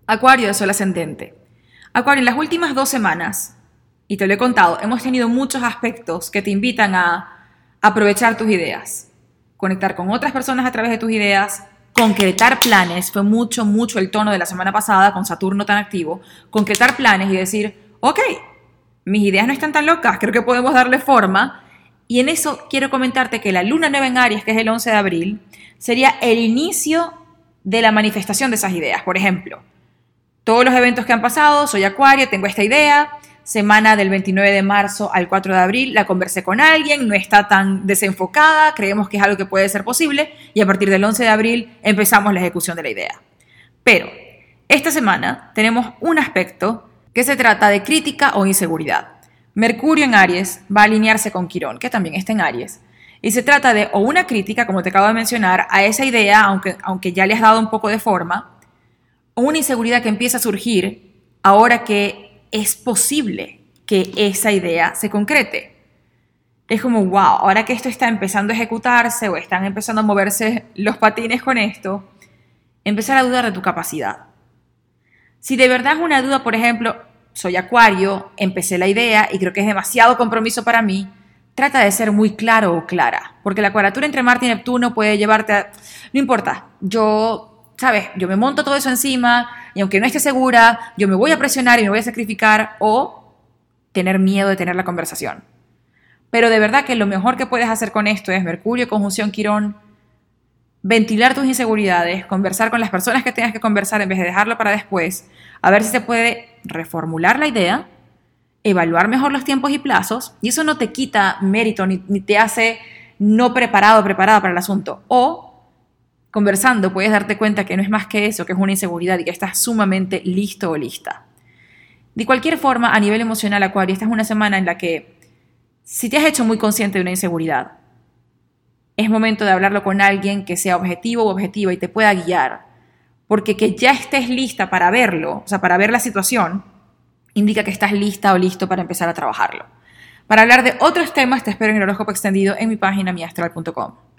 Acuario de Sol ascendente. Acuario, en las últimas 2 semanas, y te lo he contado, hemos tenido muchos aspectos que te invitan a aprovechar tus ideas, conectar con otras personas a través de tus ideas, concretar planes. Fue mucho el tono de la semana pasada con Saturno tan activo. Concretar planes y decir, ok, mis ideas no están tan locas, creo que podemos darle forma. Y en eso quiero comentarte que la luna nueva en Aries, que es el 11 de abril, sería el inicio de la manifestación de esas ideas. Por ejemplo, todos los eventos que han pasado, soy Acuario, tengo esta idea, semana del 29 de marzo al 4 de abril, la conversé con alguien, no está tan desenfocada, creemos que es algo que puede ser posible y a partir del 11 de abril empezamos la ejecución de la idea. Pero esta semana tenemos un aspecto que se trata de crítica o inseguridad. Mercurio en Aries va a alinearse con Quirón, que también está en Aries, y se trata de o una crítica, como te acabo de mencionar, a esa idea, aunque ya le has dado un poco de forma, o una inseguridad que empieza a surgir ahora que es posible que esa idea se concrete. Es como, wow, ahora que esto está empezando a ejecutarse o están empezando a moverse los patines con esto, empezar a dudar de tu capacidad. Si de verdad es una duda, por ejemplo, soy Acuario, empecé la idea y creo que es demasiado compromiso para mí, trata de ser muy claro o clara, porque la cuadratura entre Marte y Neptuno puede llevarte a... No importa, ¿sabes? Yo me monto todo eso encima y aunque no esté segura, yo me voy a presionar y me voy a sacrificar o tener miedo de tener la conversación. Pero de verdad que lo mejor que puedes hacer con esto es Mercurio, conjunción Quirón, ventilar tus inseguridades, conversar con las personas que tengas que conversar en vez de dejarlo para después, a ver si se puede reformular la idea, evaluar mejor los tiempos y plazos, y eso no te quita mérito ni te hace no preparada para el asunto. O conversando puedes darte cuenta que no es más que eso, que es una inseguridad y que estás sumamente listo o lista. De cualquier forma, a nivel emocional, Acuario, esta es una semana en la que, si te has hecho muy consciente de una inseguridad, es momento de hablarlo con alguien que sea objetivo o objetiva y te pueda guiar. Porque que ya estés lista para verlo, o sea, para ver la situación, indica que estás lista o listo para empezar a trabajarlo. Para hablar de otros temas, te espero en el horóscopo extendido en mi página miastral.com.